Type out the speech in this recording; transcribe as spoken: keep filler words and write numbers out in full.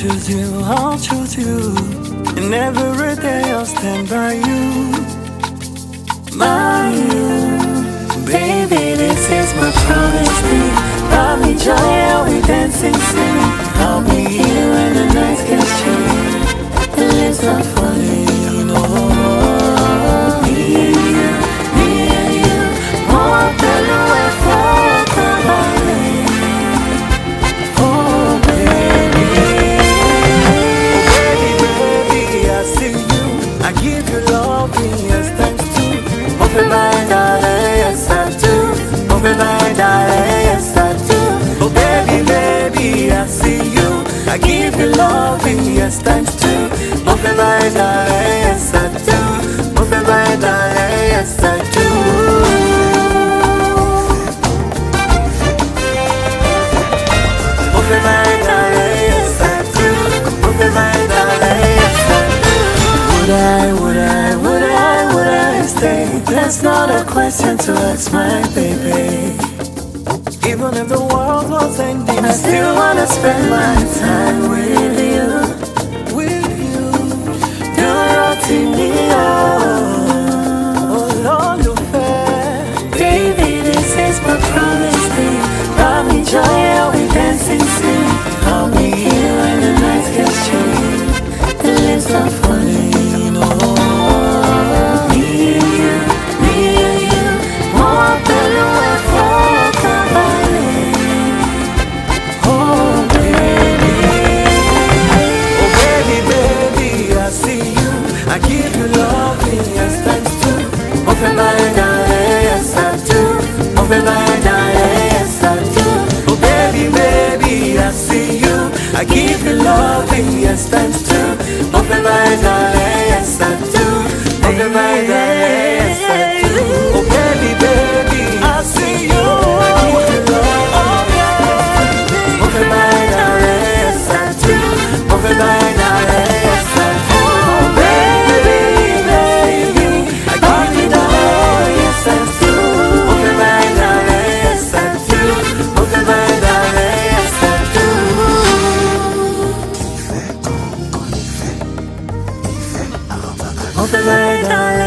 choose you, I'll choose you. And every day I'll stand by you. By you. Baby, this is my promise thing. Buy me joy, I'll be dancing, sing. I'll be here when the night gets chilly. The lips are falling, you know. Me and you, me and you. More than a way for somebody. Oh baby, baby, baby, I see you. I give you love, yes, thanks to. Open my darling, yes I do. Open my darling, yes I do. Oh baby, baby, I see you. I give you love, yes, thanks to. Open my darling, yes I do. Open my darling, yes I do. Open my darling, yes I do. Open my darling, yes I do. Would I, would I, would I, would I stay? That's not a question to ask my baby. Even if the world was ending, I still wanna spend my time with you. With you. Do your thing, oh Lord, you fair. Baby, this is my promise thing. Buy me joy, I'll be dancing, sing. I'll be here when the night gets chilly. The lips are falling, you know. Me and you, me and you. More than a way for somebody. Oh baby, oh baby, baby, I see you. I give you love, yes, thanks to. Open my darling, yes I do. Open my darling, yes I do. Oh baby, baby, I see you. I give you love, yes, thanks to. Open my darling, yes I do. Open my darling, yes I do. Oh baby, baby, I see you. I give you love, open my darling, yes I do. Open my darling, yes I do. Oh baby, baby, I give you love, yes I do. Open my darling, yes I do. Open my darling, yes I do. Open my darling.